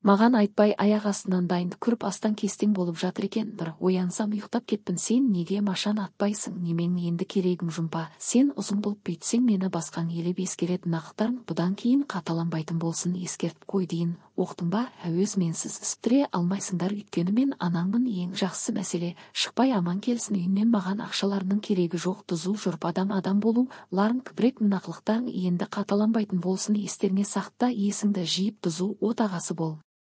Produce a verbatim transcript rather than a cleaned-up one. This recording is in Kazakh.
Маған айтпай аяқ астынан дайынды күріп астан кестең болып жатыр екен. Бір оянсам ұйықтап кетпін. Сен неге машан атпайсың? Немен енді керегім жұмпа? Сен ұзын болып бүйтсең мені басқан елеп ескеретін нақтарын бұдан кейін қаталанбайтын болсын ескертіп қой дейін. Оқтың ба? Әуез менсіз істіре алмайсыңдар, өйткені мен анаңмын. Ең жақсы мәселе шықпай аман келсін үйінен. Маған ақшаларының керегі жоқ. Тұзу жұрп адам адам болу ларын күбірек нақылықтарың енді қаталанбайтын болсын. Естеріңе сақта, есіңді жиып тұзу отағасы бол.